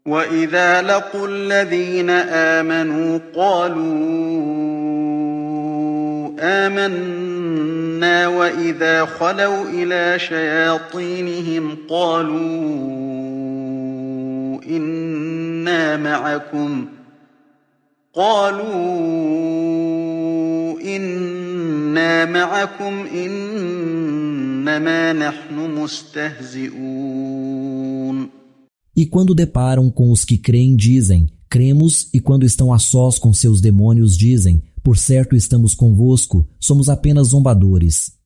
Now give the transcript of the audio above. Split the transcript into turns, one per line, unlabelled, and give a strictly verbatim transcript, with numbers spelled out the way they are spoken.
وَإِذَا لَقُوا الَّذِينَ آمَنُوا قَالُوا آمَنَّا وَإِذَا خَلَوْا إِلَىٰ شَيَاطِينِهِمْ قَالُوا إِنَّا مَعَكُمْ قَالُوا إِنَّا مَعَكُمْ إِنَّمَا نَحْنُ مُسْتَهْزِئُونَ.
E quando deparam com os que creem, dizem, cremos, e quando estão a sós com seus demônios, dizem, por certo estamos convosco, somos apenas zombadores.